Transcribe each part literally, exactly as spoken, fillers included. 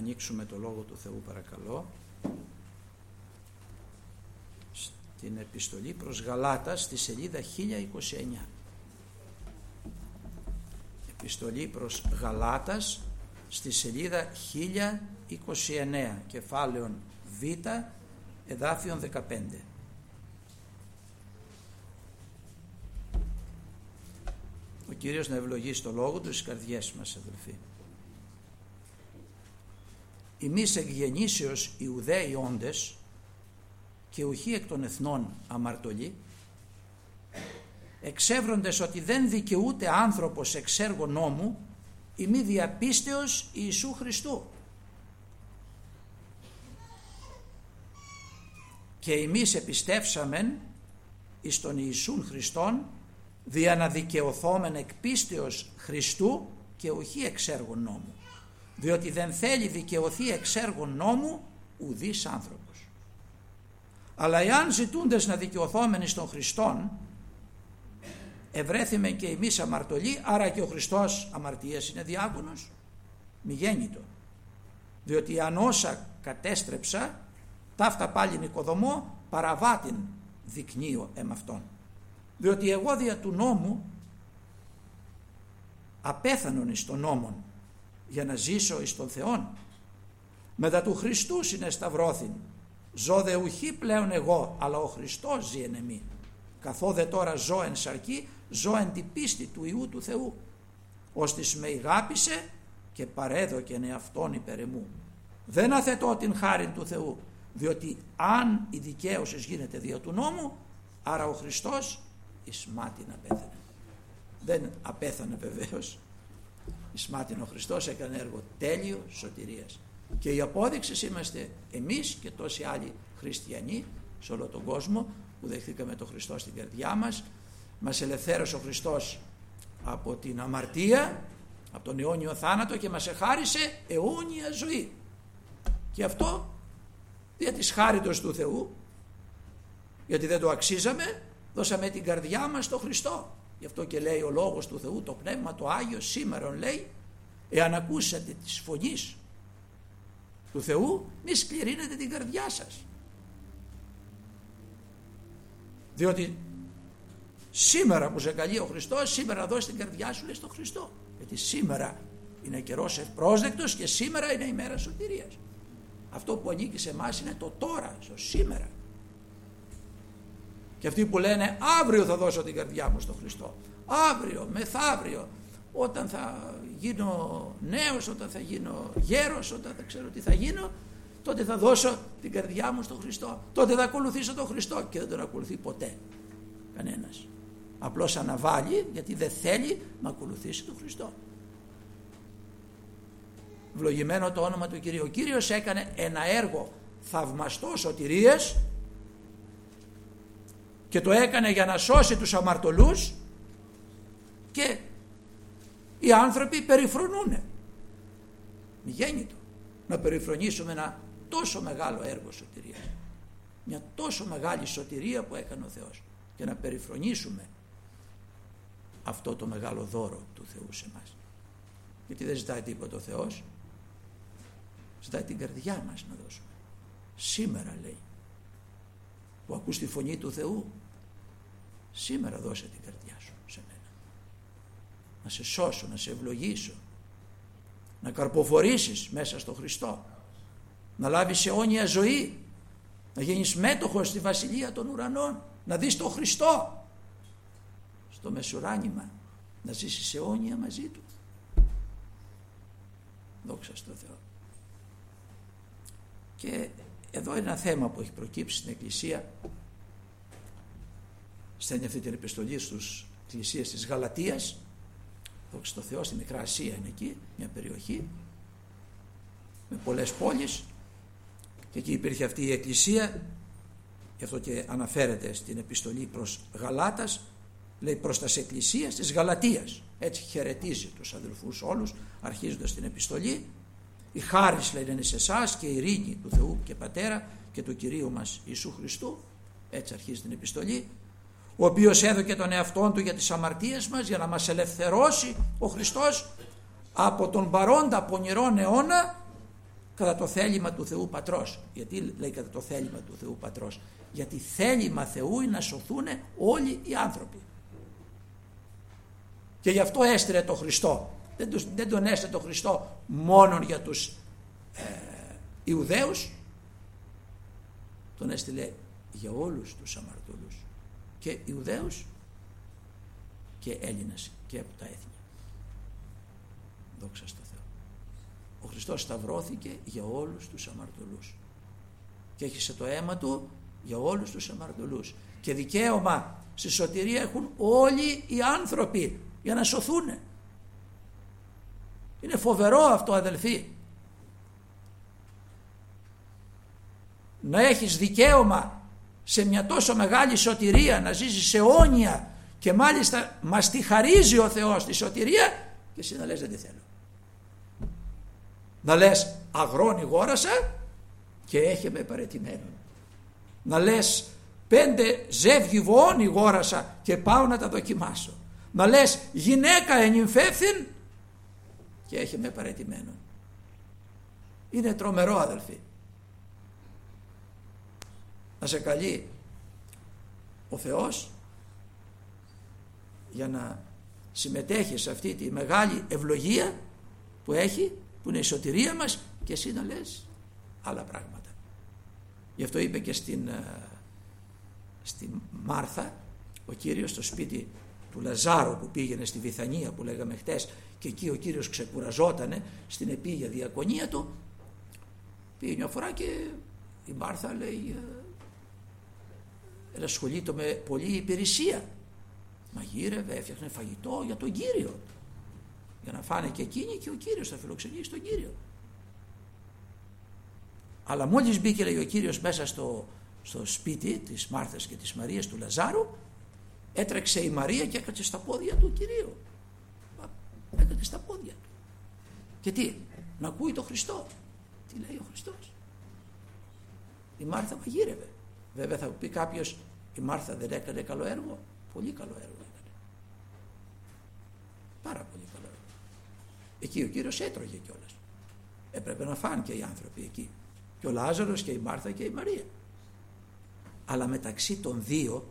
ανοίξουμε το Λόγο του Θεού, παρακαλώ, στην επιστολή προς Γαλάτας, στη σελίδα χίλια είκοσι εννιά. Επιστολή προς Γαλάτας, στη σελίδα χίλια είκοσι εννέα, κεφάλαιον Β, εδάφιον δεκαπέντε. Ο Κύριος να ευλογήσει το Λόγο του στις καρδιές μας, αδελφοί. Ημείς εκ γεννήσεως Ιουδαίοι όντες και ουχή εκ των εθνών αμαρτωλοί, εξεύροντες ότι δεν δικαιούται άνθρωπος εξ έργου νόμου, ημί διαπίστεως Ιησού Χριστού. Και εμείς επιστεύσαμεν εις τον Ιησούν Χριστόν, δια να δικαιωθόμεν εκ πίστεως Χριστού και ουχή εξ έργου νόμου, διότι δεν θέλει δικαιωθεί εξ έργου νόμου ουδής άνθρωπος. Αλλά εάν ζητούντες να δικαιωθόμεν εις τον Χριστόν, ευρέθημε και εμείς αμαρτωλοί, άρα και ο Χριστός αμαρτίας είναι διάκονος, μη γέννητο. Διότι αν όσα κατέστρεψα, ταύτα πάλι νοικοδομώ, παραβάτην δεικνύω εμ' αυτόν. Διότι εγώ δια του νόμου απέθανον εις τον νόμον, για να ζήσω εις τον Θεόν. Μετά του Χριστού συνεσταυρώθην, ζω δε ουχή πλέον εγώ, αλλά ο Χριστός ζει εν εμεί. Καθόδε τώρα ζω εν σαρκή, ζω εν την πίστη του Υιού του Θεού, ώστις με ηγάπησε και παρέδοκεν εαυτόν υπέρ εμού. Δεν αθετώ την χάριν του Θεού, διότι αν η δικαίωση γίνεται δια του νόμου, άρα ο Χριστός εις μάτιν απέθανε. Δεν απέθανε βεβαίως, εις μάτιν ο Χριστός έκανε έργο τέλειο σωτηρίας. Και η απόδειξη είμαστε εμείς και τόσοι άλλοι χριστιανοί σε όλο τον κόσμο που δεχθήκαμε τον Χριστό στην καρδιά μας. Μας ελευθέρωσε ο Χριστός από την αμαρτία, από τον αιώνιο θάνατο και μας εχάρισε αιώνια ζωή. Και αυτό δια της χάριτος του Θεού, γιατί δεν το αξίζαμε, δώσαμε την καρδιά μας στον Χριστό. Γι' αυτό και λέει ο Λόγος του Θεού, το Πνεύμα το Άγιο σήμερον λέει, εάν ακούσατε της φωνής του Θεού, μη σκληρύνετε την καρδιά σας. Διότι σήμερα που σε καλεί ο Χριστός, σήμερα δώσει την καρδιά σου, λέει, στον Χριστό. Γιατί σήμερα είναι καιρός ευπρόσδεκτος και σήμερα είναι η μέρα σωτηρίας. Αυτό που ανήκει σε εμάς είναι το τώρα, στο σήμερα. Και αυτοί που λένε αύριο θα δώσω την καρδιά μου στον Χριστό, αύριο, μεθαύριο, όταν θα γίνω νέος, όταν θα γίνω γέρος, όταν θα ξέρω τι θα γίνω, τότε θα δώσω την καρδιά μου στον Χριστό, τότε θα ακολουθήσω τον Χριστό. Και δεν τον ακολουθεί ποτέ κανένας. Απλώς αναβάλει γιατί δεν θέλει να ακολουθήσει τον Χριστό. Ευλογημένο το όνομα του Κυρίου. Ο Κύριος έκανε ένα έργο θαυμαστό σωτηρίας και το έκανε για να σώσει τους αμαρτωλούς, και οι άνθρωποι περιφρονούνε. Μη γέννητο να περιφρονήσουμε ένα τόσο μεγάλο έργο σωτηρίας, μια τόσο μεγάλη σωτηρία που έκανε ο Θεός, και να περιφρονήσουμε αυτό το μεγάλο δώρο του Θεού σε εμάς. Γιατί δεν ζητάει τίποτα ο Θεός, ζητάει την καρδιά μας να δώσουμε. Σήμερα, λέει, που ακούς τη φωνή του Θεού, σήμερα δώσε την καρδιά σου σε μένα, να σε σώσω, να σε ευλογήσω, να καρποφορήσεις μέσα στο Χριστό, να λάβεις αιώνια ζωή, να γίνεις μέτοχος στη βασιλεία των ουρανών, να δεις τον Χριστό στο μεσουράνημα, να ζήσεις αιώνια μαζί του. Δόξα στο Θεό. Και εδώ είναι ένα θέμα που έχει προκύψει στην Εκκλησία. Στέλνει αυτή την επιστολή στους εκκλησίες της Γαλατίας, δόξα στο Θεό, στη Μικρά Ασία είναι εκεί, μια περιοχή με πολλές πόλεις, και εκεί υπήρχε αυτή η εκκλησία. Γι' αυτό και αναφέρεται στην επιστολή προς Γαλάτας, λέει προς τας εκκλησίας της Γαλατίας. Έτσι χαιρετίζει τους αδελφούς όλους, αρχίζοντας την επιστολή. Η χάρις, λέει, είναι σε εσάς και η ειρήνη του Θεού και Πατέρα και του Κυρίου μας Ιησού Χριστού. Έτσι αρχίζει την επιστολή. Ο οποίος έδωκε τον εαυτόν του για τις αμαρτίες μας, για να μας ελευθερώσει ο Χριστός από τον παρόντα πονηρόν αιώνα κατά το θέλημα του Θεού Πατρός. Γιατί λέει κατά το θέλημα του Θεού Πατρός? Γιατί θέλημα Θεού είναι να σωθούν όλοι οι άνθρωποι. Και γι' αυτό έστειλε το Χριστό. Δεν, τους, δεν τον έστειλε το Χριστό μόνο για τους ε, Ιουδαίους, τον έστειλε για όλους τους αμαρτωλούς, και Ιουδαίους και Έλληνες και από τα έθνη. Δόξα στο Θεό. Ο Χριστός σταυρώθηκε για όλους τους αμαρτωλούς και έχισε το αίμα του για όλους τους αμαρτωλούς, και δικαίωμα στη σωτηρία έχουν όλοι οι άνθρωποι για να σωθούν. Είναι φοβερό αυτό, αδελφοί, να έχεις δικαίωμα σε μια τόσο μεγάλη σωτηρία, να ζήσεις σε αιώνια, και μάλιστα μας τη χαρίζει ο Θεός τη σωτηρία, και εσύ να λες δεν τη θέλω. Να λες αγρόνι γόρασα και έχει με παραιτημένο. Να λες πέντε ζεύγι βοόνι γόρασα και πάω να τα δοκιμάσω. Να λες γυναίκα ενυμφεύθυν και έχει με παραιτημένο. Είναι τρομερό, αδελφοί. Να σε καλεί ο Θεός για να συμμετέχει σε αυτή τη μεγάλη ευλογία που έχει, που είναι η σωτηρία μας, και εσύ να λες άλλα πράγματα. Γι' αυτό είπε και στην, στην Μάρθα ο Κύριος στο σπίτι του Λαζάρου που πήγαινε στη Βιθανία που λέγαμε χτες, και εκεί ο Κύριος ξεκουραζότανε στην επίγεια διακονία του. Πήγε μια φορά και η Μάρθα λέει ασχολείται με πολλή υπηρεσία, μαγείρευε, έφτιαχνε φαγητό για τον Κύριο, για να φάνε και εκείνοι, και ο Κύριος θα φιλοξενήσει τον Κύριο. Αλλά μόλις μπήκε, λέει, ο Κύριος μέσα στο, στο σπίτι της Μάρθας και της Μαρίας, του Λαζάρου, έτρεξε η Μαρία και έκατσε στα πόδια του Κυρίου. Έκατσε στα πόδια του. Και τι? Να ακούει το Χριστό. Τι λέει ο Χριστός? Η Μάρθα μαγείρευε. Βέβαια θα πει κάποιος, η Μάρθα δεν έκανε καλό έργο? Πολύ καλό έργο έκανε. Πάρα πολύ καλό έργο. Εκεί ο Κύριος έτρωγε κιόλας. Έπρεπε να φάνε και οι άνθρωποι εκεί. Και ο Λάζαρος και η Μάρθα και η Μαρία. Αλλά μεταξύ των δύο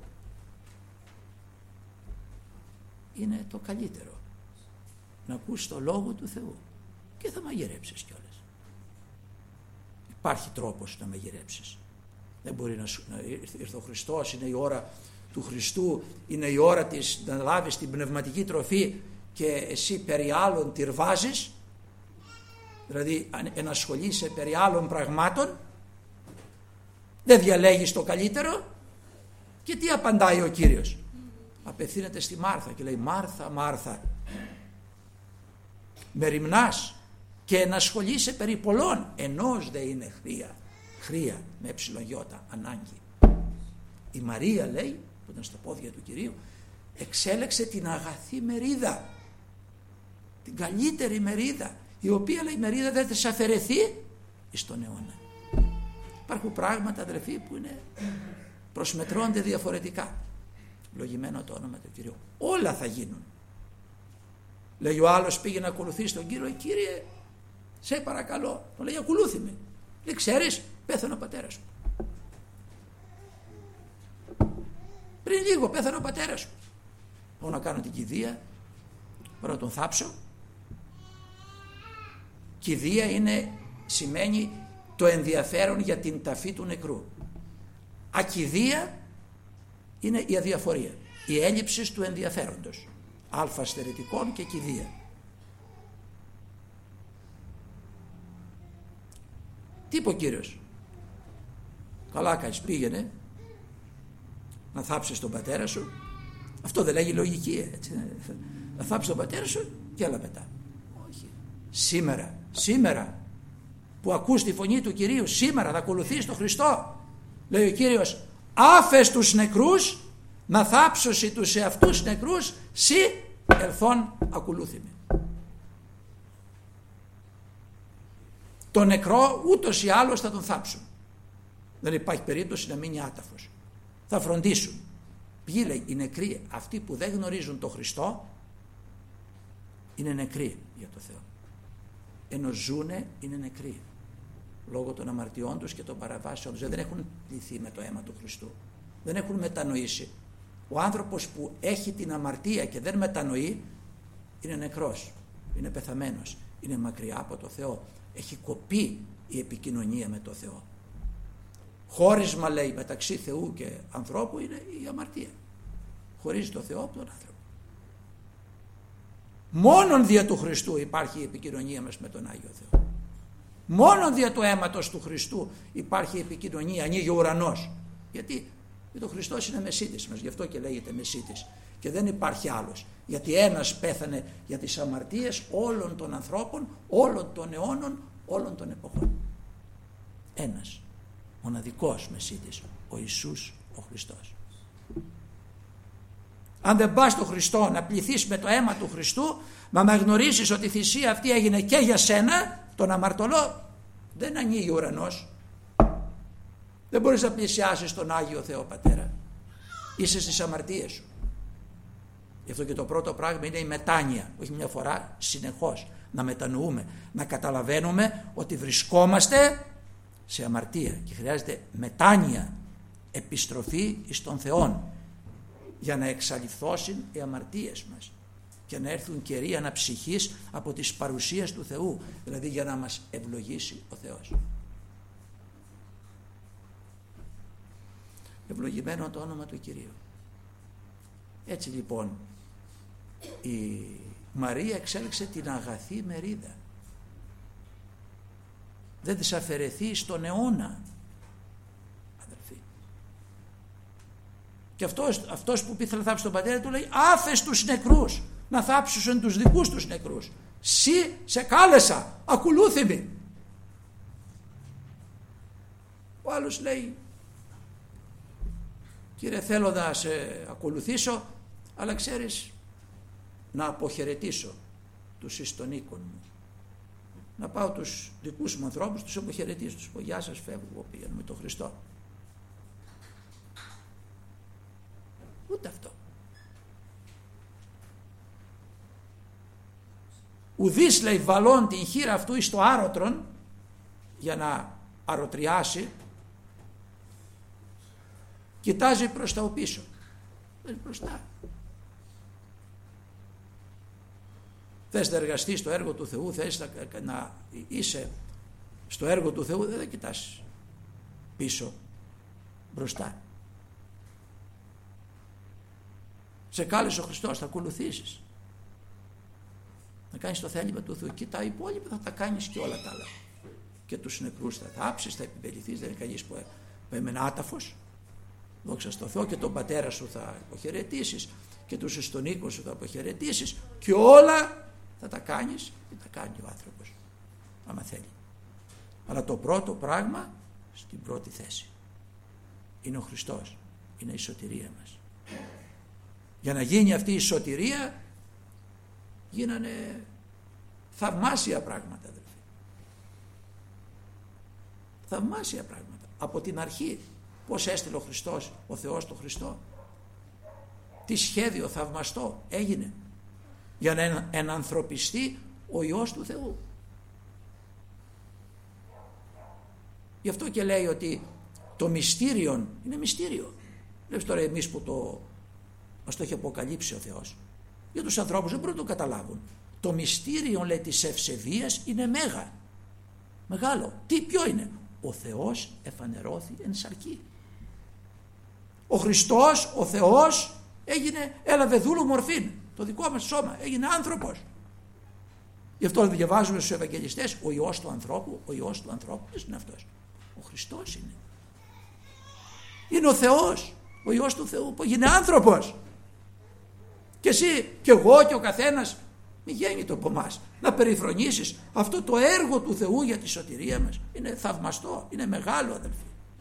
είναι το καλύτερο να ακούς το Λόγο του Θεού και θα μαγειρέψεις κιόλας. Υπάρχει τρόπος να μαγειρέψεις. Δεν μπορεί να, σου, να ήρθε ο Χριστός, είναι η ώρα του Χριστού, είναι η ώρα της να λάβεις την πνευματική τροφή και εσύ περί άλλων τυρβάζεις, δηλαδή ενασχολείσαι περί άλλων πραγμάτων, δεν διαλέγεις το καλύτερο. Και τι απαντάει ο Κύριος? Απευθύνεται στη Μάρθα και λέει, Μάρθα, Μάρθα, μεριμνάς και ενασχολείσαι περί πολλών, ενός δε είναι χρία, χρία με εψιλογιώτα, ανάγκη. Η Μαρία, λέει, που ήταν στα πόδια του Κυρίου, εξέλεξε την αγαθή μερίδα, την καλύτερη μερίδα, η οποία, λέει, μερίδα δεν θα σε αφαιρεθεί εις τον αιώνα. Υπάρχουν πράγματα, αδελφοί, που είναι, προσμετρώνται διαφορετικά. Λογημένο το όνομα του Κυρίου. Όλα θα γίνουν. Λέει ο άλλος, πήγε να ακολουθήσει τον Κύριο, Κύριε, σε παρακαλώ. Τον λέει, ακολούθη με. Λέει, ξέρεις, πέθανε ο πατέρας μου. Πριν λίγο πέθανε ο πατέρας μου. Πάω να κάνω την κηδεία, πάω να τον θάψω. Κηδεία είναι, σημαίνει το ενδιαφέρον για την ταφή του νεκρού. Ακηδεία είναι η αδιαφορία, η έλλειψη του ενδιαφέροντος. Αλφα στερετικών και κηδεία. Τι είπε ο Κύριος? Καλά κάνεις, πήγαινε να θάψεις τον πατέρα σου. Αυτό δεν λέγει λογική, έτσι? Να θάψεις τον πατέρα σου και άλλα μετά. Όχι. Σήμερα, σήμερα που ακούς τη φωνή του Κυρίου, σήμερα θα ακολουθείς τον Χριστό. Λέει ο Κύριος, άφες τους νεκρούς να θάψωσι τους εαυτούς νεκρούς, σι ελθόν ακολούθη με. Το νεκρό ούτως ή άλλως θα τον θάψουν. Δεν υπάρχει περίπτωση να μείνει άταφος. Θα φροντίσουν. Ποιοι, λέει, οι νεκροί? Αυτοί που δεν γνωρίζουν τον Χριστό είναι νεκροί για το Θεό. Ενώ ζούνε είναι νεκροί. λόγω των αμαρτιών τους και των παραβάσεων τους. Δεν έχουν πληθεί με το αίμα του Χριστού. Δεν έχουν μετανοήσει. Ο άνθρωπος που έχει την αμαρτία και δεν μετανοεί είναι νεκρός, είναι πεθαμένος, είναι μακριά από το Θεό. Έχει κοπεί η επικοινωνία με το Θεό. Χώρισμα, λέει, μεταξύ Θεού και ανθρώπου είναι η αμαρτία. Χωρίζει το Θεό από τον άνθρωπο. Μόνον δια του Χριστού υπάρχει η επικοινωνία μας με τον Άγιο Θεό. Μόνον δια του αίματος του Χριστού υπάρχει η επικοινωνία, ανοίγει ο ουρανός. Γιατί, γιατί ο Χριστός είναι μεσίτης μας, γι' αυτό και λέγεται μεσίτης. Και δεν υπάρχει άλλος. Γιατί ένας πέθανε για τις αμαρτίες όλων των ανθρώπων, όλων των αιώνων, όλων των εποχών. Ένας, μοναδικός μεσίτης, ο Ιησούς ο Χριστός. Αν δεν πας στον Χριστό να πληθείς με το αίμα του Χριστού, να αναγνωρίσεις ότι η θυσία αυτή έγινε και για σένα, τον αμαρτωλό, δεν ανοίγει ο ουρανός. Δεν μπορείς να πλησιάσεις τον Άγιο Θεό Πατέρα. Είσαι στις αμαρτίες σου. Γι' αυτό και το πρώτο πράγμα είναι η μετάνοια, όχι μια φορά, συνεχώς. Να μετανοούμε, να καταλαβαίνουμε ότι βρισκόμαστε σε αμαρτία και χρειάζεται μετάνοια, επιστροφή εις τον Θεόν, για να εξαλειφθώσουν οι αμαρτίες μας και να έρθουν καιροί αναψυχής από τις παρουσίες του Θεού, δηλαδή για να μας ευλογήσει ο Θεός. Ευλογημένο το όνομα του Κυρίου. Έτσι λοιπόν η Μαρία εξέλιξε την αγαθή μερίδα. Δεν της αφαιρεθεί στον αιώνα, αδελφοί. Και αυτός, αυτός που ήθελε να θάψει τον πατέρα του λέει, άφες τους νεκρούς να θάψουν τους δικούς τους νεκρούς. Συ σε κάλεσα, ακολούθημη. Ο άλλος λέει, Κύριε, θέλω να σε ακολουθήσω, αλλά ξέρεις, να αποχαιρετήσω τους εις των οίκων μου. Να πάω τους δικούς μου ανθρώπους, τους αποχαιρετήσω, τους πω γεια σας, φεύγω, πήγαινε με τον Χριστό. Ούτε αυτό. Ουδής, λέει, βαλών την χείρα αυτού εις το άρωτρον, για να αρωτριάσει, κοιτάζει προς τα πίσω. Δεν μπροστά. Θες να εργαστείς στο έργο του Θεού, θες να, να είσαι στο έργο του Θεού, δεν κοιτάς πίσω, μπροστά. Σε κάλεσε ο Χριστός, θα ακολουθήσεις. Να κάνεις το θέλημα του Θεού και τα υπόλοιπα θα τα κάνεις και όλα τα άλλα. Και τους νεκρούς θα θάψεις, θα επιμεληθείς, δεν είναι κανείς που έμενε άταφος. Δόξα στο Θεό, και τον πατέρα σου θα αποχαιρετήσεις και τους εις τον οίκο σου θα αποχαιρετήσεις και όλα θα τα κάνεις και τα κάνει ο άνθρωπος άμα θέλει. Αλλά το πρώτο πράγμα στην πρώτη θέση είναι ο Χριστός, είναι η σωτηρία μας. Για να γίνει αυτή η σωτηρία γίνανε θαυμάσια πράγματα, αδελφοί. Θαυμάσια πράγματα από την αρχή. Πώς έστειλε ο Χριστός, ο Θεός τον Χριστό. Τι σχέδιο θαυμαστό έγινε για να ενανθρωπιστεί ο Υιός του Θεού. Γι' αυτό και λέει ότι το μυστήριον είναι μυστήριο. Βλέπεις τώρα εμείς που το, μας το έχει αποκαλύψει ο Θεός. Για τους ανθρώπους δεν μπορούν να το καταλάβουν. Το μυστήριο, λέει, της ευσεβίας είναι μέγα. Μεγάλο. Τι, ποιο είναι? Ο Θεός εφανερώθη εν σαρκή. Ο Χριστός, ο Θεός έγινε, έλαβε δούλου μορφήν, το δικό μας σώμα, έγινε άνθρωπος. Γι' αυτό διαβάζουμε στους Ευαγγελιστές, ο Υιός του ανθρώπου, ο Υιός του ανθρώπου, ποιος είναι αυτός? Ο Χριστός είναι. Είναι ο Θεός, ο Υιός του Θεού που έγινε άνθρωπος. Και εσύ και εγώ και ο καθένας, μη γέννητο από εμάς, να περιφρονήσεις αυτό το έργο του Θεού για τη σωτηρία μας. Είναι θαυμαστό, είναι μεγάλο, αδελφοί.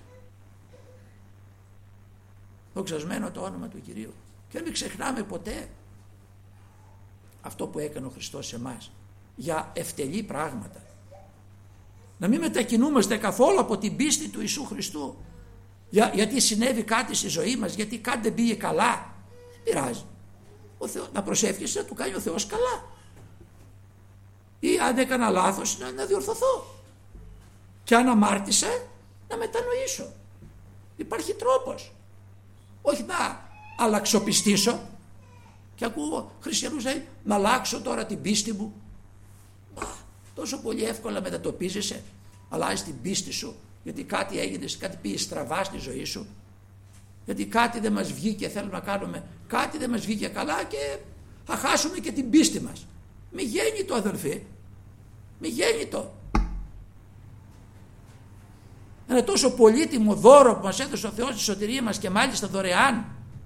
Δοξασμένο το όνομα του Κυρίου. Και μην ξεχνάμε ποτέ αυτό που έκανε ο Χριστός σε εμάς για ευτελή πράγματα. Να μην μετακινούμαστε καθόλου από την πίστη του Ιησού Χριστού. Για, γιατί συνέβη κάτι στη ζωή μας, γιατί κάτι δεν πήγε καλά. Δεν πειράζει. Ο Θεός, να προσεύχεσαι να του κάνει ο Θεός καλά. Ή αν έκανα λάθος να, να διορθωθώ. Και και αν αμάρτησα να μετανοήσω. Υπάρχει τρόπος. Όχι να αλλαξοπιστήσω. Και ακούω χριστιανούς λέει να αλλάξω τώρα την πίστη μου. Μα, τόσο πολύ εύκολα μετατοπίζεσαι, αλλάζεις την πίστη σου γιατί κάτι έγινε, κάτι πήγε στραβά στη ζωή σου, γιατί κάτι δεν μας βγήκε, θέλουμε να κάνουμε κάτι δεν μας βγήκε καλά και θα χάσουμε και την πίστη μας. Μη γίνει το, αδελφοί, μη γίνει το. Ένα τόσο πολύτιμο δώρο που μας έδωσε ο Θεός στη σωτηρία μας και μάλιστα δωρεάν.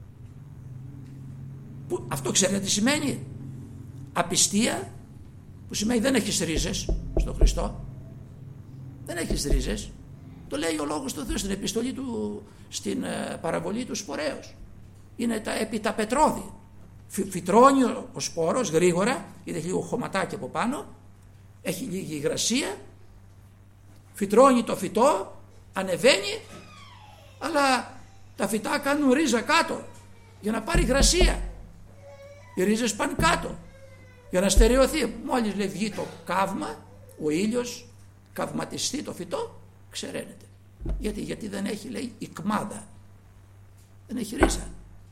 Που, αυτό ξέρετε τι σημαίνει? Απιστία, που σημαίνει δεν έχεις ρίζες στον Χριστό. Δεν έχεις ρίζες. Το λέει ο Λόγος του Θεού στην επιστολή του, στην ε, παραβολή του σπορέως. Είναι τα επί τα πετρώδη. Φυ, φυτρώνει ο, ο σπόρος γρήγορα, γιατί έχει λίγο χωματάκι από πάνω, έχει λίγη υγρασία, φυτρώνει το φυτό, ανεβαίνει, αλλά τα φυτά κάνουν ρίζα κάτω για να πάρει υγρασία. Οι ρίζες πάνε κάτω για να στερεωθεί. Μόλις λέει βγει το καύμα, ο ήλιος καυματιστεί το φυτό, ξεραίνεται. Γιατί, γιατί δεν έχει, λέει, ικμάδα, δεν έχει ρίζα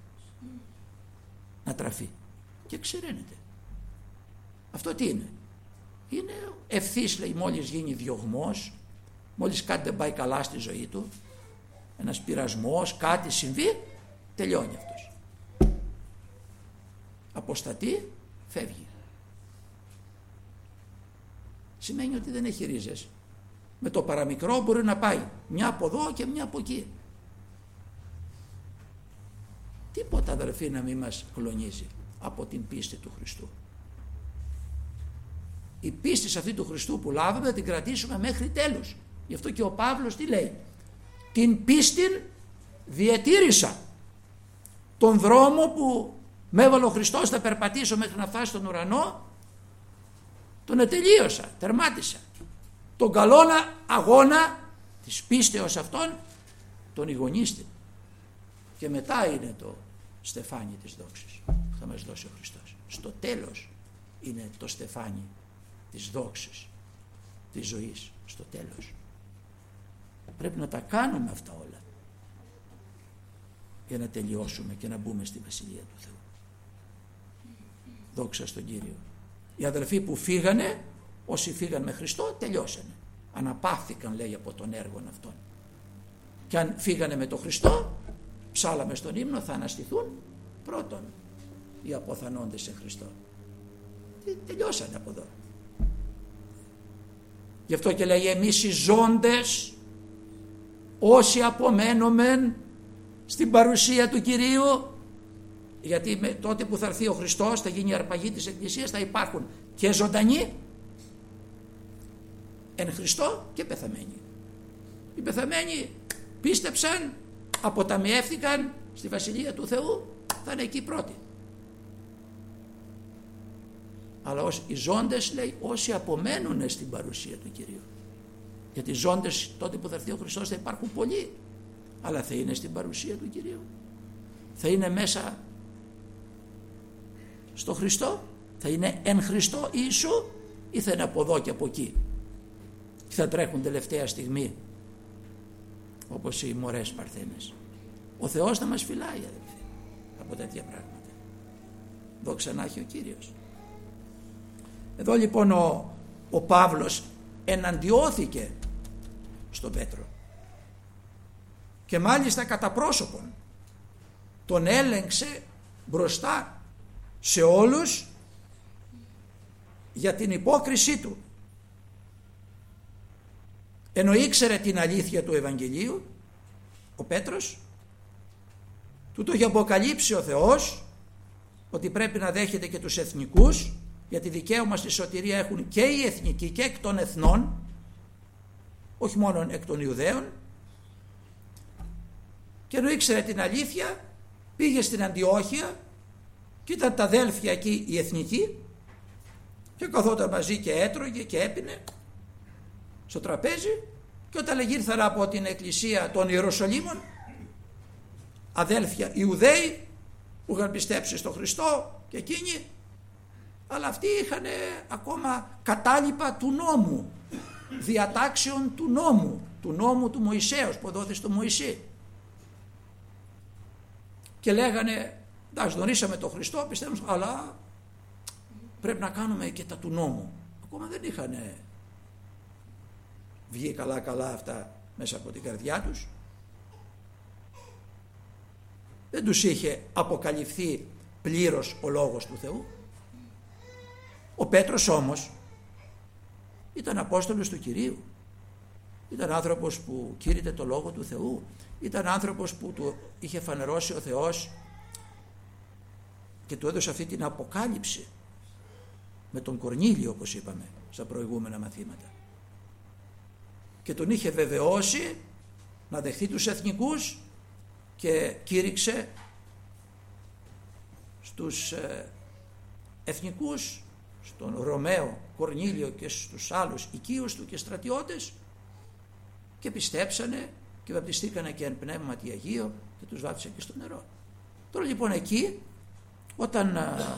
να τραφεί και ξεραίνεται. Αυτό τι είναι? Είναι ευθύς, λέει, μόλις γίνει διωγμός, μόλις κάτι δεν πάει καλά στη ζωή του, ένας πειρασμός, κάτι συμβεί, τελειώνει αυτός. Αποστατεί, φεύγει. Σημαίνει ότι δεν έχει ρίζες. Με το παραμικρό μπορεί να πάει μια από εδώ και μια από εκεί. Τίποτα, αδερφοί, να μην μας κλονίζει από την πίστη του Χριστού. Η πίστη σε αυτή του Χριστού που λάβαμε την κρατήσουμε μέχρι τέλους. Γι' αυτό και ο Παύλος τι λέει? Την πίστην διετήρησα. Τον δρόμο που με έβαλε ο Χριστός θα περπατήσω μέχρι να φτάσει στον ουρανό, τον ετελείωσα, τερμάτισα. Τον καλόν αγώνα της πίστεως αυτών τον ηγονίστη. Και μετά είναι το στεφάνι της δόξης που θα μας δώσει ο Χριστός. Στο τέλος είναι το στεφάνι της δόξης, της ζωής, στο τέλος. Πρέπει να τα κάνουμε αυτά όλα για να τελειώσουμε και να μπούμε στη Βασιλεία του Θεού. Δόξα στον Κύριο. Οι αδελφοί που φύγανε, όσοι φύγαν με Χριστό, τελειώσανε. Αναπαύθηκαν, λέει, από τον έργο αυτόν. Και αν φύγανε με τον Χριστό, ψάλαμε στον ύμνο, θα αναστηθούν πρώτον οι αποθανόντες σε Χριστό. Τελειώσανε από εδώ. Γι' αυτό και λέει εμείς οι ζώντες, όσοι απομένομεν στην παρουσία του Κυρίου, γιατί με τότε που θα έρθει ο Χριστός, θα γίνει η αρπαγή της Εκκλησίας, θα υπάρχουν και ζωντανοί εν Χριστώ και πεθαμένοι. Οι πεθαμένοι πίστεψαν, αποταμιεύθηκαν στη Βασιλεία του Θεού, θα είναι εκεί πρώτοι. Αλλά ως, οι ζώντες, λέει, όσοι απομένουν στην παρουσία του Κυρίου. Γιατί οι ζώντες τότε που θα έρθει ο Χριστός θα υπάρχουν πολλοί, αλλά θα είναι στην παρουσία του Κυρίου. Θα είναι μέσα στο Χριστό, θα είναι εν Χριστώ Ιησού, ή θα είναι από εδώ και από εκεί και θα τρέχουν τελευταία στιγμή όπως οι μωρές παρθένες. Ο Θεός θα μας φυλάει, αδελφοί, από τέτοια πράγματα. Δόξα να έχει ο Κύριος. Εδώ λοιπόν ο, ο Παύλος εναντιώθηκε στον Πέτρο και μάλιστα κατά πρόσωπον τον έλεγξε μπροστά σε όλους για την υπόκρισή του, ενώ ήξερε την αλήθεια του Ευαγγελίου. Ο Πέτρος του το είχε αποκαλύψει ο Θεός ότι πρέπει να δέχεται και τους εθνικούς, γιατί δικαίωμα στη σωτηρία έχουν και οι εθνικοί και εκ των εθνών, όχι μόνο εκ των Ιουδαίων. Και ενώ ήξερε την αλήθεια, πήγε στην Αντιόχεια και ήταν τα αδέλφια εκεί οι εθνικοί και καθόταν μαζί και έτρωγε και έπινε στο τραπέζι, και όταν ήρθαν από την εκκλησία των Ιεροσολύμων αδέλφια Ιουδαίοι που είχαν πιστέψει στον Χριστό και εκείνοι, αλλά αυτοί είχαν ακόμα κατάλοιπα του νόμου, διατάξεων του νόμου, του νόμου του Μωυσέως που δόθη στο Μωυσή. Και λέγανε, εντάξει, γνωρίσαμε τον Χριστό, πιστεύουμε, αλλά πρέπει να κάνουμε και τα του νόμου. Ακόμα δεν είχαν βγει καλά καλά αυτά μέσα από την καρδιά τους. Δεν τους είχε αποκαλυφθεί πλήρως ο Λόγος του Θεού. Ο Πέτρος όμως ήταν Απόστολος του Κυρίου. Ήταν άνθρωπος που κήρυτε το Λόγο του Θεού. Ήταν άνθρωπος που του είχε φανερώσει ο Θεός και του έδωσε αυτή την αποκάλυψη με τον Κορνήλιο, όπως είπαμε στα προηγούμενα μαθήματα. Και τον είχε βεβαιώσει να δεχθεί τους εθνικούς και κήρυξε στους ε, εθνικούς, στον Ρωμαίο Κορνήλιο και στους άλλους οικείους του και στρατιώτες, και πιστέψανε και βαπτιστήκανε και εν πνεύματι Αγίο και τους βάπτισε και στο νερό. Τώρα λοιπόν εκεί, όταν α,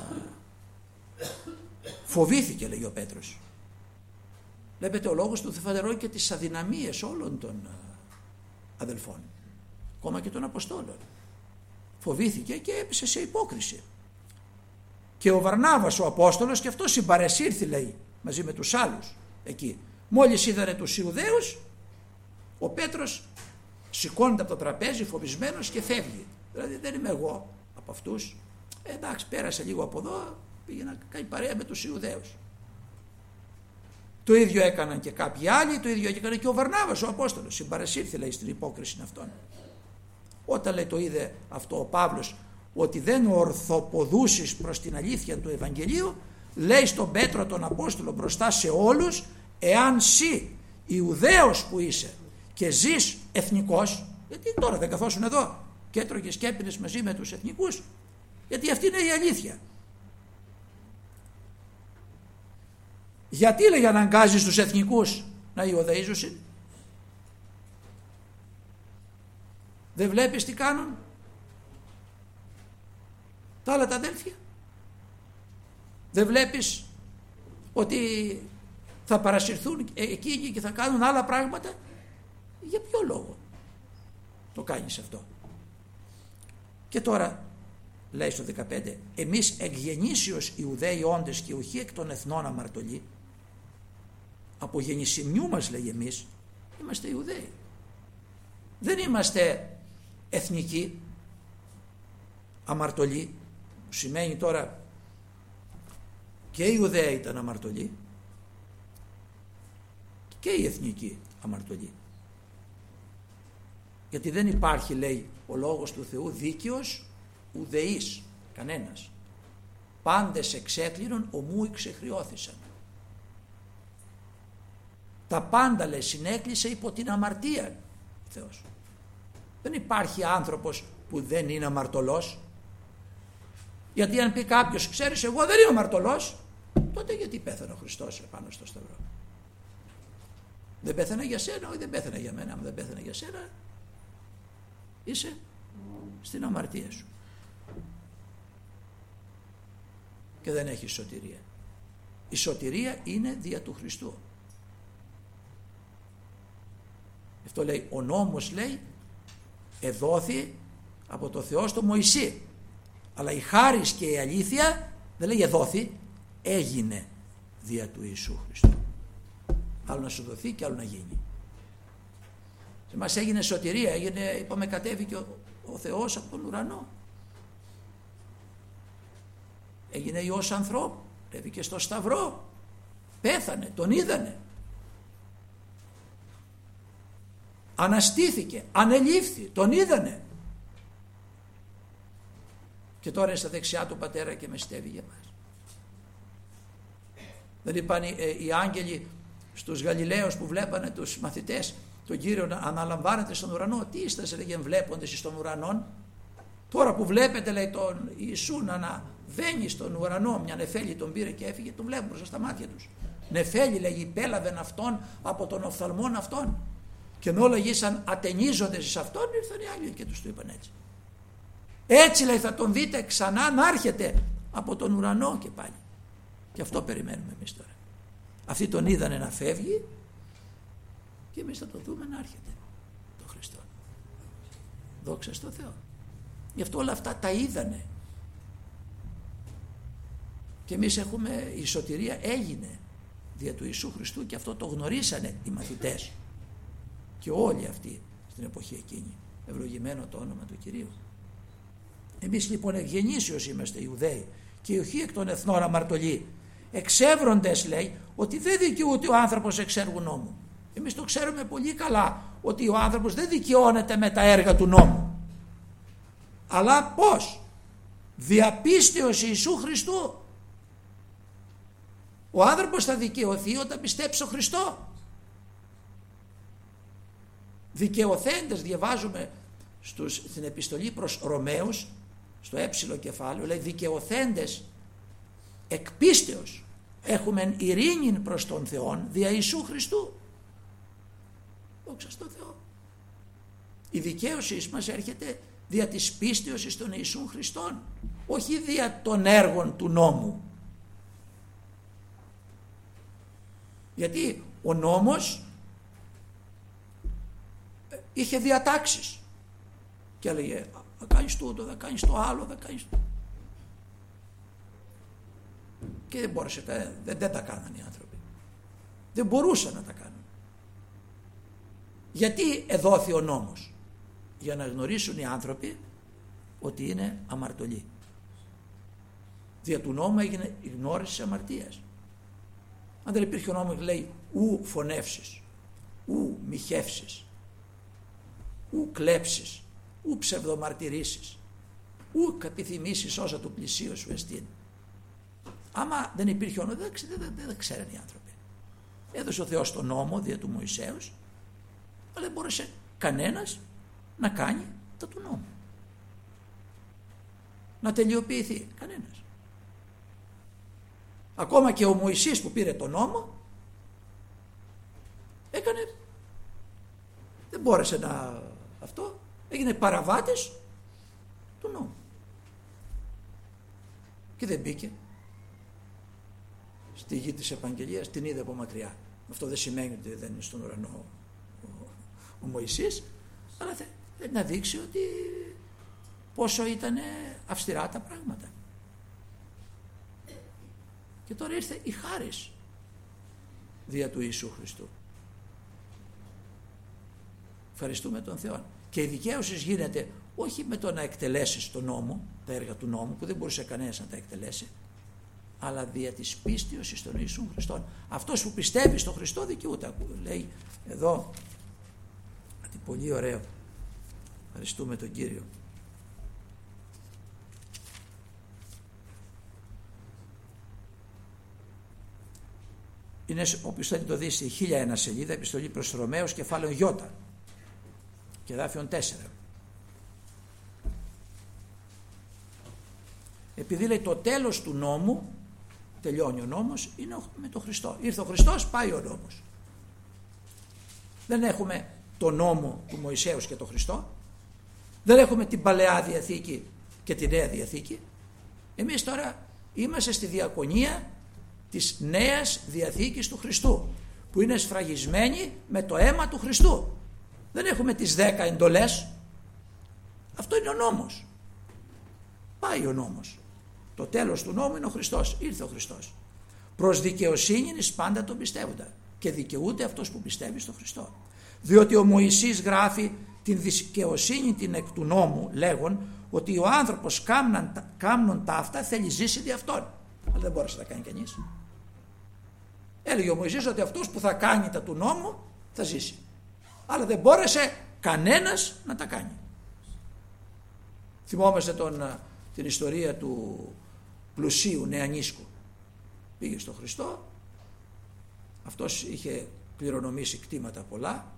φοβήθηκε, λέγει ο Πέτρος, βλέπετε ο λόγος του φανερώνει και τις αδυναμίες όλων των α, αδελφών, ακόμα και των Αποστόλων. Φοβήθηκε και έπεσε σε υπόκριση. Και ο Βαρνάβας ο Απόστολος και αυτός συμπαρεσύρθη, λέει, μαζί με τους άλλους εκεί. Μόλις είδανε τους Ιουδαίους, ο Πέτρος σηκώνεται από το τραπέζι φοβισμένος και φεύγει. Δηλαδή, δεν είμαι εγώ από αυτούς. Ε, εντάξει, πέρασε λίγο από εδώ, πήγε να κάνει παρέα με τους Ιουδαίους. Το ίδιο έκαναν και κάποιοι άλλοι, το ίδιο έκανε και ο Βαρνάβας ο Απόστολος. Συμπαρασύρθη, λέει, στην υπόκριση αυτών. Όταν, λέει, το είδε αυτό ο Παύλος, ότι δεν ορθοποδούσεις προς την αλήθεια του Ευαγγελίου, λέει στον Πέτρο τον Απόστολο μπροστά σε όλους, εάν σύ Ιουδαίος που είσαι και ζεις εθνικός, γιατί τώρα δεν καθόσουν εδώ και έτρωγες και έπινες μαζί με τους εθνικούς, γιατί αυτή είναι η αλήθεια. Γιατί, λέει, αναγκάζεις τους εθνικούς να Ιουδαίζουν? Δεν βλέπεις τι κάνουν τα άλλα τα αδέλφια? Δεν βλέπεις ότι θα παρασυρθούν εκείνοι και θα κάνουν άλλα πράγματα? Για ποιο λόγο το κάνεις αυτό? Και τώρα λέει στο δεκαπέντε, εμείς εκ γεννήσεως Ιουδαίοι όντες και οχι εκ των εθνών αμαρτωλοί. Από γεννησιμιού μας, λέει, εμείς είμαστε Ιουδαίοι. Δεν είμαστε εθνικοί αμαρτωλοί, που σημαίνει τώρα και οι Ιουδαίοι ήταν αμαρτωλοί και οι εθνικοί αμαρτωλοί. Γιατί δεν υπάρχει, λέει, ο λόγος του Θεού δίκαιος ουδεής, κανένας. Πάντες εξέκλεινον ομού εξεχριώθησαν. Τα πάντα, λέει, συνέκλεισε υπό την αμαρτία ο Θεός. Δεν υπάρχει άνθρωπος που δεν είναι αμαρτωλός. Γιατί αν πει κάποιος, ξέρεις, εγώ δεν είμαι αμαρτωλός, τότε γιατί πέθανε ο Χριστός επάνω στο σταυρό? Δεν πέθανε για σένα? Όχι, δεν πέθανε για μένα. Αν δεν πέθανε για σένα, είσαι στην αμαρτία σου και δεν έχεις σωτηρία. Η σωτηρία είναι δια του Χριστού. Αυτό λέει ο νόμος, λέει, εδόθη από το Θεό στο Μωυσή, αλλά η χάρις και η αλήθεια δεν λέει εδόθη, έγινε δια του Ιησού Χριστού. Άλλο να σου δοθεί και άλλο να γίνει. Σε μας έγινε σωτηρία, έγινε, είπαμε, κατέβηκε ο, ο Θεός από τον ουρανό. Έγινε Υιός ανθρώπου, κατέβηκε στο σταυρό, πέθανε, τον είδανε. Αναστήθηκε, ανελήφθη, τον είδανε. Και τώρα είναι στα δεξιά του Πατέρα και μεστεύει για μας. Δεν είπαν οι, ε, οι άγγελοι στους Γαλιλαίους που βλέπανε τους μαθητές τον Κύριο να αναλαμβάνεται στον ουρανό? Τι είστε, λέγε, βλέποντες στον ουρανόν? Τώρα που βλέπετε, λέει, τον Ιησού να αναβαίνει στον ουρανό, μια νεφέλη τον πήρε και έφυγε, τον βλέπουν μπροστά στα μάτια τους. Νεφέλη, λέγει, υπέλαβεν αυτόν από τον οφθαλμόν αυτόν. Και με όλα γήσαν ατενίζοντες εις αυτόν, ήρθαν οι άγγελοι και τους το είπαν έτσι. Έτσι, λέει, θα τον δείτε ξανά να έρχεται από τον ουρανό και πάλι. Και αυτό περιμένουμε εμείς τώρα. Αυτοί τον είδανε να φεύγει Και εμείς θα το δούμε να έρχεται το Χριστό. Δόξα στο Θεό. Γι' αυτό όλα αυτά τα είδανε. Και εμείς έχουμε, η σωτηρία έγινε δια του Ιησού Χριστού, και αυτό το γνωρίσανε οι μαθητές και όλοι αυτοί στην εποχή εκείνη. Ευλογημένο το όνομα του Κυρίου. Εμείς λοιπόν ευγενήσιος είμαστε Ιουδαίοι και όχι εκ των εθνών αμαρτωλοί, εξεύροντες, λέει, ότι δεν δικαιούται ο άνθρωπος εξέργου νόμου. Εμείς το ξέρουμε πολύ καλά ότι ο άνθρωπος δεν δικαιώνεται με τα έργα του νόμου, αλλά πώς? Δια πίστεως Ιησού Χριστού. Ο άνθρωπος θα δικαιωθεί όταν πιστέψει στον Χριστό. Δικαιωθέντες, διαβάζουμε στους, στην επιστολή προς Ρωμαίους, στο έψιλο κεφάλαιο, λέει δικαιωθέντες εκ πίστεως έχουμε ειρήνην προς τον Θεόν δια Ιησού Χριστού. Δόξα στον Θεό. Η δικαίωση μας έρχεται δια της πίστεως εις τον Ιησού Χριστόν, όχι δια των έργων του νόμου. Γιατί ο νόμος είχε διατάξεις και έλεγε θα κάνεις τούτο, θα κάνεις το άλλο, θα κάνεις το. Και δεν μπόρεσε, δεν, δεν τα κάνανε οι άνθρωποι. Δεν μπορούσαν να τα κάνουν. Γιατί εδόθη ο νόμος? Για να γνωρίσουν οι άνθρωποι ότι είναι αμαρτωλοί. Δια του νόμου έγινε η γνώριση της αμαρτίας. Αν δεν υπήρχε ο νόμος, λέει ου φωνεύσεις, ου μοιχεύσεις, ου κλέψεις, ου ψευδομαρτυρήσεις, ου επιθυμήσεις όσα του πλησίου σου εστίν. Άμα δεν υπήρχε ο νόμος, δεν, δεν, δεν, δεν ξέραν οι άνθρωποι. Έδωσε ο Θεός τον νόμο δια του Μωυσέους, αλλά δεν μπόρεσε κανένας να κάνει τα του νόμου. Να τελειοποιηθεί κανένας. Ακόμα και ο Μωυσής που πήρε τον νόμο έκανε, δεν μπόρεσε να αυτό, έγινε παραβάτης του νόμου και δεν μπήκε στη γη της επαγγελίας, την είδε από μακριά. Αυτό δεν σημαίνει ότι δεν είναι στον ουρανό ο, ο, ο Μωυσής, αλλά θέλει να δείξει ότι πόσο ήταν αυστηρά τα πράγματα. Και τώρα ήρθε η χάρις δια του Ιησού Χριστού. Ευχαριστούμε τον Θεό. Και η δικαίωση γίνεται όχι με το να εκτελέσεις τον νόμο, τα έργα του νόμου που δεν μπορούσε κανένας να τα εκτελέσει, αλλά δια της πίστεως στον Ιησού Χριστόν. Αυτός που πιστεύει στον Χριστό δικαιούται. Λέει εδώ κάτι πολύ ωραίο. Ευχαριστούμε τον Κύριο. Είναι, όποιος θέλει το δει, στη χίλια ένα σελίδα, επιστολή προς Ρωμαίους, κεφάλαιο Ι και εδάφιον τέσσερα. Επειδή λέει το τέλος του νόμου, τελειώνει ο νόμος, είναι με τον Χριστό. Ήρθε ο Χριστός, πάει ο νόμος. Δεν έχουμε το νόμο του Μωυσέους και τον Χριστό. Δεν έχουμε την Παλαιά Διαθήκη και τη Νέα Διαθήκη. Εμείς τώρα είμαστε στη διακονία της Νέας Διαθήκης του Χριστού, που είναι σφραγισμένη με το αίμα του Χριστού. Δεν έχουμε τις δέκα εντολές. Αυτό είναι ο νόμος. Πάει ο νόμος. Το τέλος του νόμου είναι ο Χριστός. Ήρθε ο Χριστός. Προς δικαιοσύνη εις πάντα τον πιστεύοντα. Και δικαιούται αυτός που πιστεύει στον Χριστό. Διότι ο Μωυσής γράφει την δικαιοσύνη την εκ του νόμου, λέγον ότι ο άνθρωπος κάμνον τα αυτά θέλει ζήσει δι' αυτόν. Αλλά δεν μπόρεσε να τα κάνει κανείς. Έλεγε ο Μωυσής ότι αυτός που θα κάνει τα του νόμου θα ζήσει. Αλλά δεν μπόρεσε κανένας να τα κάνει. Θυμόμαστε τον, την ιστορία του πλουσίου νεανίσκου. Πήγε στον Χριστό, αυτός είχε κληρονομήσει κτήματα πολλά,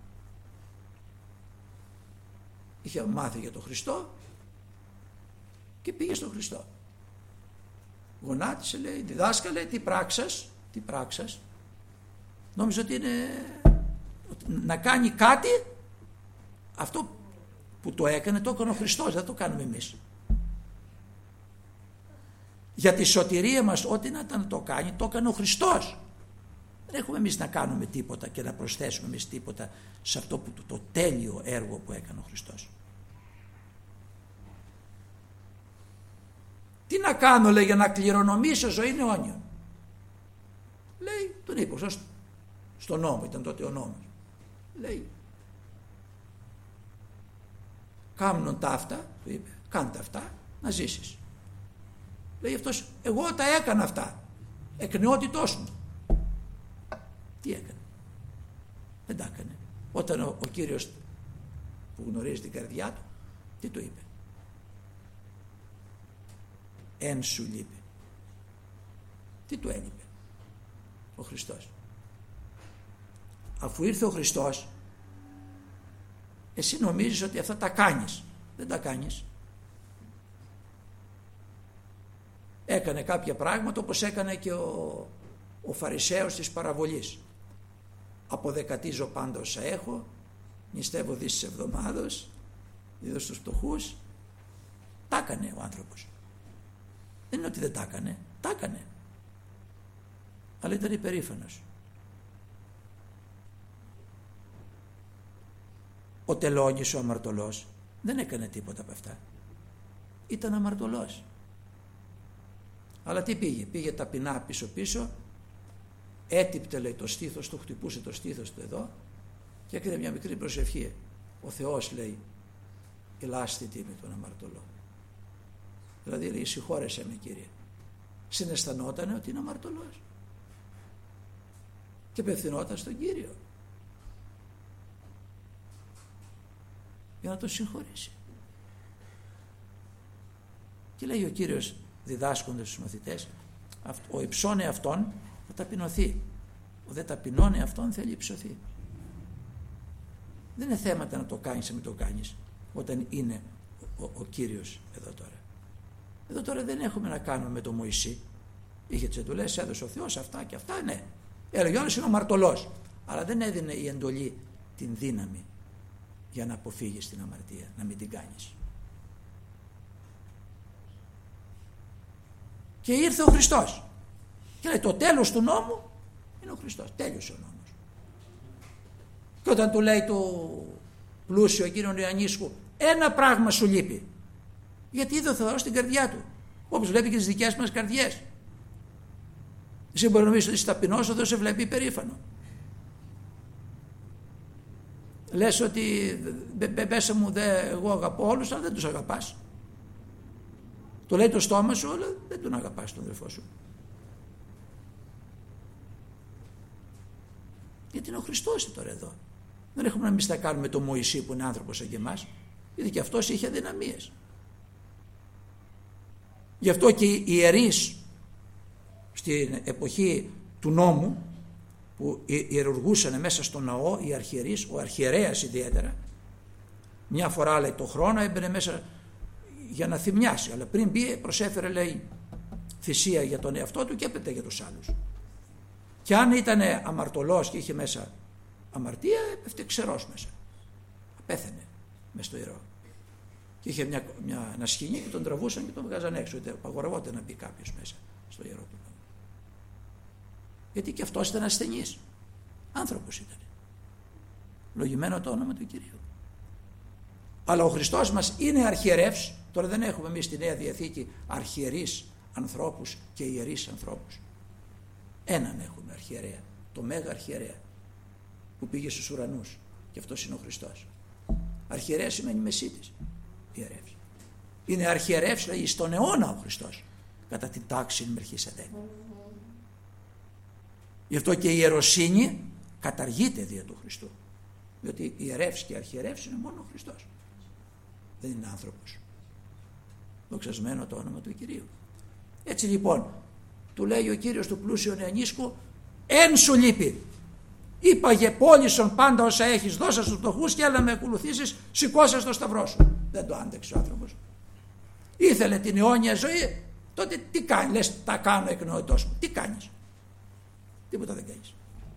είχε μάθει για τον Χριστό και πήγε στον Χριστό. Γονάτισε, λέει, διδάσκαλε, τι πράξας, τι πράξας. Νόμιζε ότι είναι να κάνει κάτι, αυτό που το έκανε το έκανε ο Χριστός, δεν το κάνουμε εμείς. Για τη σωτηρία μας ό,τι να το κάνει το έκανε ο Χριστός. Δεν έχουμε εμείς να κάνουμε τίποτα και να προσθέσουμε εμείς τίποτα σε αυτό που, το, το τέλειο έργο που έκανε ο Χριστός. Τι να κάνω, λέει, για να κληρονομήσω ζωή αιώνιον. Λέει, τον είπε, στο, στο νόμο, ήταν τότε ο νόμος. Λέει, κάμνον τα αυτά, του είπε, κάντε αυτά, να ζήσεις. Λέει αυτός, εγώ τα έκανα αυτά, εκ νεότητός μου. Τι έκανε? Δεν τα έκανε. Όταν ο, ο Κύριος που γνωρίζει την καρδιά του, τι του είπε? Εν σου λείπει. Τι του έλειπε ο Χριστός? Αφού ήρθε ο Χριστός, εσύ νομίζεις ότι αυτά τα κάνεις. Δεν τα κάνεις. Έκανε κάποια πράγματα όπως έκανε και ο, ο Φαρισαίος της παραβολής. Αποδεκατίζω πάντα όσα έχω, νηστεύω δύσεις εβδομάδος, δίδω στους φτωχούς. Τα έκανε ο άνθρωπος. Δεν είναι ότι δεν τα έκανε, τα έκανε. Αλλά ήταν υπερήφανος. Ο τελώνης, ο αμαρτωλός, δεν έκανε τίποτα από αυτά. Ήταν αμαρτωλός. Αλλά τι πήγε? Πήγε ταπεινά πίσω πίσω, έτυπτε, λέει, το στήθος του, χτυπούσε το στήθος του εδώ και έκανε μια μικρή προσευχή. Ο Θεός, λέει, ελάστη τίμη τον αμαρτωλό. Δηλαδή, λέει, συγχώρεσέ με, Κύριε. Συναισθανόταν ότι είναι αμαρτωλός και απευθυνόταν στον Κύριο για να τον συγχωρήσει. Και λέει ο Κύριος, διδάσκοντας στους μαθητές, ο υψώνε αυτόν θα ταπεινωθεί, ο δε ταπεινώνε αυτόν θέλει υψωθεί. Δεν είναι θέματα να το κάνεις ή μην το κάνεις όταν είναι ο, ο, ο Κύριος εδώ τώρα. Εδώ τώρα δεν έχουμε να κάνουμε με τον Μωυσή. Είχε τις εντολές, έδωσε ο Θεός αυτά και αυτά, ναι. Έλεγε όλος είναι ο αμαρτωλός, αλλά δεν έδινε η εντολή την δύναμη για να αποφύγεις την αμαρτία, να μην την κάνεις. Και ήρθε ο Χριστός και λέει το τέλος του νόμου είναι ο Χριστός. Τέλειωσε ο νόμος. Και όταν του λέει το πλούσιο κύριον Ιωαννίσκου, ένα πράγμα σου λείπει, γιατί είδε ο Θεός στην καρδιά του, όπως βλέπει και τις δικές μας καρδιές. Εσύ μπορεί να νομίζεις ότι είσαι ταπεινός, ο Θεός σε βλέπει υπερήφανο. Λες ότι μέσα μου δε, εγώ αγαπώ όλους, αλλά δεν τους αγαπάς. Το λέει το στόμα σου, αλλά δεν τον αγαπάς τον αδερφό σου. Γιατί είναι ο Χριστός τώρα εδώ. Δεν έχουμε να εμείς τα κάνουμε το Μωυσή που είναι άνθρωπος σαν και εμάς, γιατί και αυτός είχε αδυναμίες. Γι' αυτό και οι ιερείς στην εποχή του νόμου που ιερουργούσαν μέσα στο ναό, οι αρχιερείς, ο αρχιερέας ιδιαίτερα, μια φορά, λέει, το χρόνο έμπαινε μέσα για να θυμιάσει, αλλά πριν μπει προσέφερε, λέει, θυσία για τον εαυτό του και έπεται για τους άλλους. Και αν ήταν αμαρτωλός και είχε μέσα αμαρτία, έπεφτε ξερός μέσα, πέθανε μες στο ιερό. Και είχε μια, μια, ένα σκηνή και τον τραβούσαν και τον βγάζαν έξω, γιατί απαγορευόταν να μπει κάποιος μέσα στο ιερό του. Γιατί και αυτός ήταν ασθενής, άνθρωπος ήταν, λογημένο το όνομα του Κυρίου. Αλλά ο Χριστός μας είναι αρχιερεύς. Τώρα δεν έχουμε εμείς στη Νέα Διαθήκη αρχιερείς ανθρώπους και ιερείς ανθρώπους. Έναν έχουμε αρχιερέα, το Μέγα Αρχιερέα που πήγε στους ουρανούς, και αυτός είναι ο Χριστός. Αρχιερέα σημαίνει μεσίτης, ιερεύς. Είναι αρχιερεύς, λέει, στον αιώνα ο Χριστός, κατά την τάξη Μελχισεδέκ. Γι' αυτό και η ιεροσύνη καταργείται δια του Χριστού, διότι ιερεύς και αρχιερεύς είναι μόνο ο Χριστός, δεν είναι άνθρωπος. Δοξασμένο το όνομα του Κυρίου. Έτσι λοιπόν του λέει ο Κύριος του πλούσιου Ιωαννίσκου, εν σου λείπει, είπαγε πώλησον πάντα όσα έχεις, δώσα στους φτωχούς και έλα με ακολουθήσεις, σηκώσα στο σταυρό σου. Δεν το άντεξε ο άνθρωπος. Ήθελε την αιώνια ζωή, τότε τι κάνει? Λες τα κάνω εκ νοητός μου. Τι κάνεις? Τίποτα δεν κάνεις.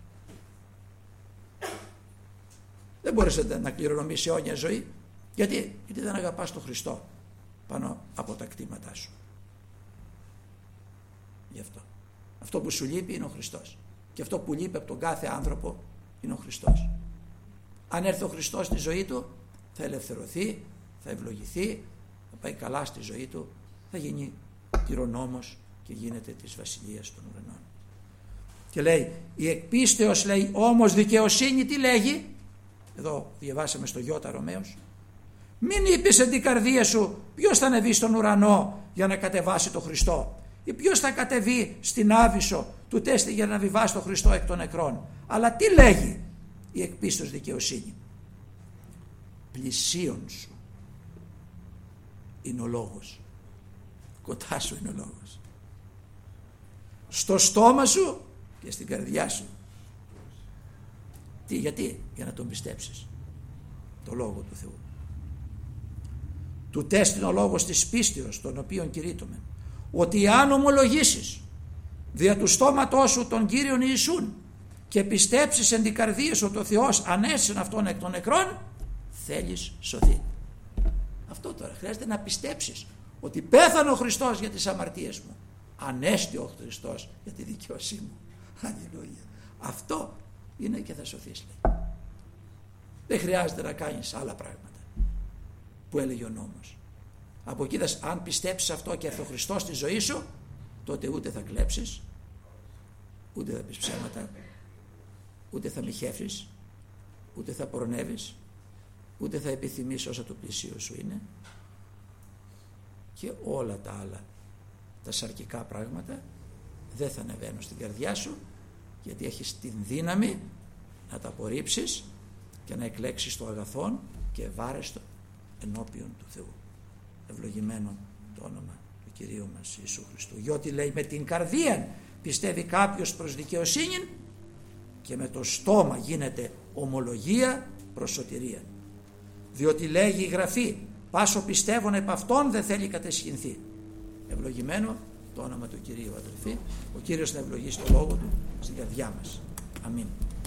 Δεν μπορείς να κληρονομήσεις αιώνια ζωή. Γιατί? Γιατί δεν αγαπάς τον Χριστό πάνω από τα κτήματά σου. Γι' αυτό. Αυτό που σου λείπει είναι ο Χριστός. Και αυτό που λείπει από τον κάθε άνθρωπο είναι ο Χριστός. Αν έρθει ο Χριστός στη ζωή του, θα ελευθερωθεί, θα ευλογηθεί, θα πάει καλά στη ζωή του, θα γίνει κληρονόμος και γίνεται της βασιλείας των ουρανών. Και λέει, η εκπίστεως, λέει, όμως δικαιοσύνη τι λέγει? Εδώ διαβάσαμε στο Ιώτα Ρωμαίος. Μην είπες εν την καρδία σου ποιος θα ανεβεί στον ουρανό για να κατεβάσει τον Χριστό, ή ποιος θα κατεβεί στην Άβυσσο του τέστη για να βιβάσει τον Χριστό εκ των νεκρών. Αλλά τι λέγει η εκπίστεως δικαιοσύνη? Πλησίον σου είναι ο λόγος, κοντά σου είναι ο λόγος, στο στόμα σου και στην καρδιά σου. Τι, γιατί? Για να τον πιστέψεις το λόγο του Θεού. Του τέστην ο λόγος της πίστεως, τον οποίον κηρύττουμε, ότι αν ομολογήσεις δια του στόματός σου τον Κύριον Ιησούν και πιστέψεις εν την καρδία σου ότι ο Θεός ανέστησεν αυτόν εκ των νεκρών, θέλεις σωθεί. Αυτό τώρα χρειάζεται να πιστέψεις ότι πέθανε ο Χριστός για τις αμαρτίες μου, ανέστη ο Χριστός για τη δικαιοσύνη μου. Αλληλούια. Αυτό είναι και θα σωθείς, λέει. Δεν χρειάζεται να κάνεις άλλα πράγματα που έλεγε ο νόμος. Από εκεί, αν πιστέψεις αυτό και έρθει ο Χριστός στη ζωή σου, τότε ούτε θα κλέψεις, ούτε θα πεις ψέματα, ούτε θα μοιχεύσεις, ούτε θα πορνεύεις, ούτε θα επιθυμείς όσα το πλησίο σου είναι, και όλα τα άλλα τα σαρκικά πράγματα δεν θα ανεβαίνουν στην καρδιά σου, γιατί έχεις την δύναμη να τα απορρίψεις και να εκλέξεις το αγαθόν και ευάρεστο ενώπιον του Θεού. Ευλογημένο το όνομα του Κυρίου μας Ιησού Χριστού. Διότι, λέει, με την καρδία πιστεύει κάποιος προς δικαιοσύνη και με το στόμα γίνεται ομολογία προς σωτηρία. Διότι λέγει η Γραφή, πάσο πιστεύων επ' αυτόν δεν θέλει κατεσχυνθεί. Ευλογημένο το όνομα του Κυρίου, αδελφοί. Ο Κύριος να ευλογήσει το λόγο του στην καρδιά μας. Αμήν.